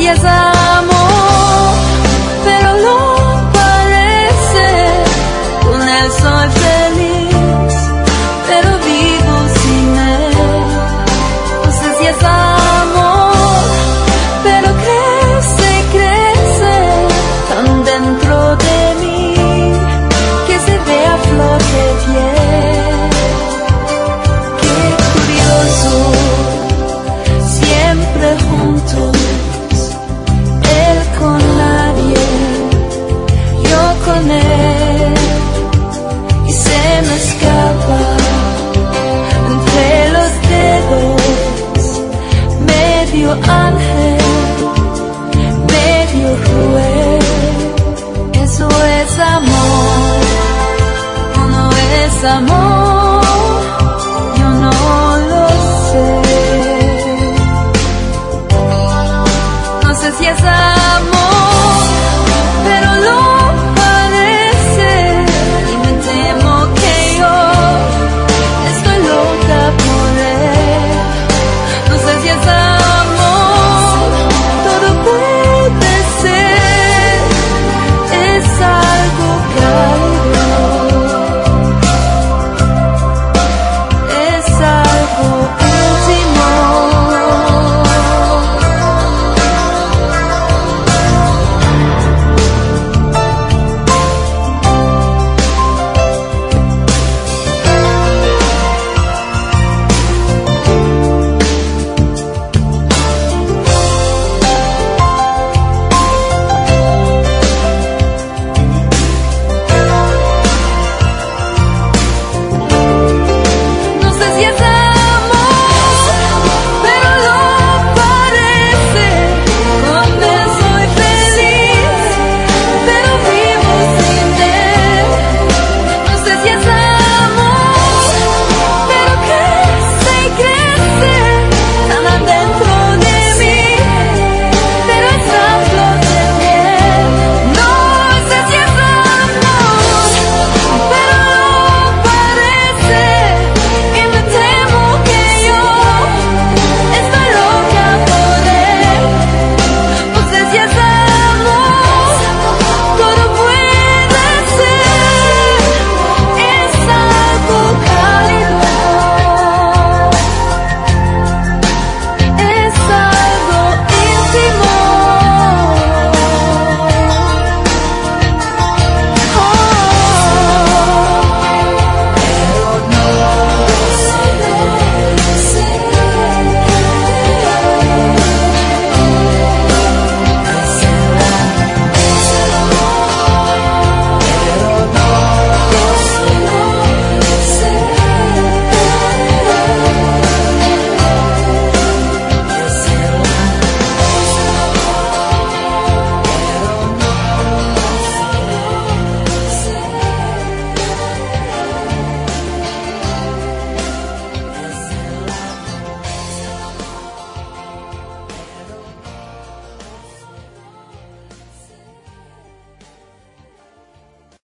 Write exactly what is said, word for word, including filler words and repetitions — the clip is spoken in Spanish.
es amor, pero no parece. Con él soy feliz, pero vivo sin él. No sé si es amor, pero crece, crece tan dentro de mí que se ve a flor de piel. Qué curioso, siempre juntos, él con nadie, yo con él, y se me escapa entre los dedos, medio ángel, medio cruel. Eso es amor, o no es amor.